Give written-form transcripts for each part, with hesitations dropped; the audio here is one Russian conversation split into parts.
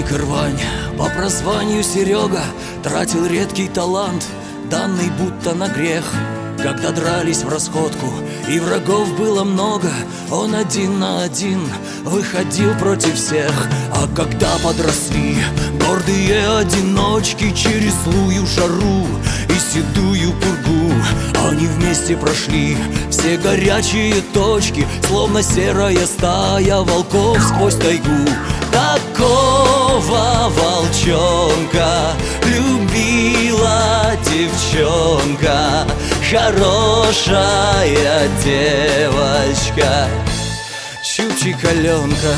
подельник и рвань, по прозванию Серега, тратил редкий талант, данный будто на грех. Когда дрались в расходку и врагов было много, он один на один выходил против всех. А когда подросли гордые одиночки через злую жару и седую пургу, они вместе прошли все горячие точки, словно серая стая волков сквозь тайгу. Такого волчонка любила девчонка, хорошая девочка, Чучик-Аленка.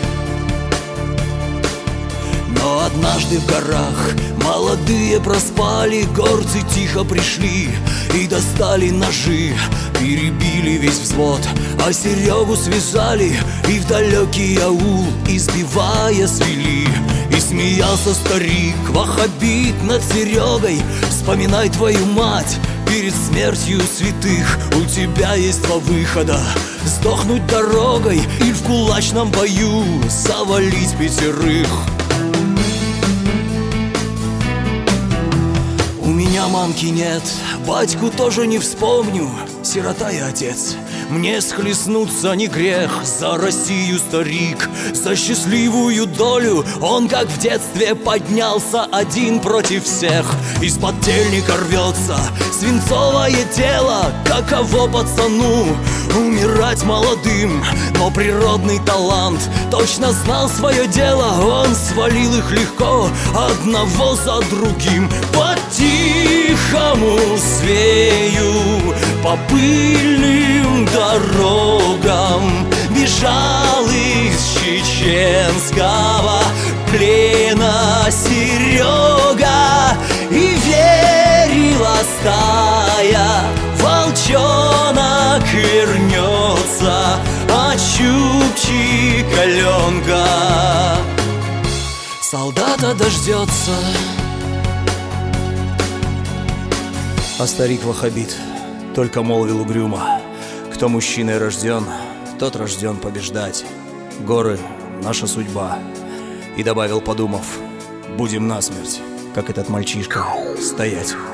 Но однажды в горах молодые проспали, горцы тихо пришли и достали ножи, перебили весь взвод, а Серегу связали и в далекий аул, избивая, свели. И смеялся старик ваххабит над Серегой: вспоминай твою мать перед смертью святых. У тебя есть два выхода: сдохнуть дорогой или в кулачном бою завалить пятерых. У меня мамки нет, батьку тоже не вспомню, сирота и отец. Мне схлестнуться не грех, за Россию старик, за счастливую долю он, как в детстве, поднялся один против всех. Из подельника рвется свинцовое тело, каково пацану умирать молодым. Но природный талант точно знал свое дело, он свалил их легко, одного за другим. По-тихому свею по пыльным дорогам бежал из чеченского плена Серега, и верила стая, волчонок вернется, а Чучик-Аленка солдата дождется. А старик-ваххабит только молвил угрюмо: кто мужчиной рожден, тот рожден побеждать. Горы — наша судьба. И добавил, подумав: будем насмерть, как этот мальчишка, стоять.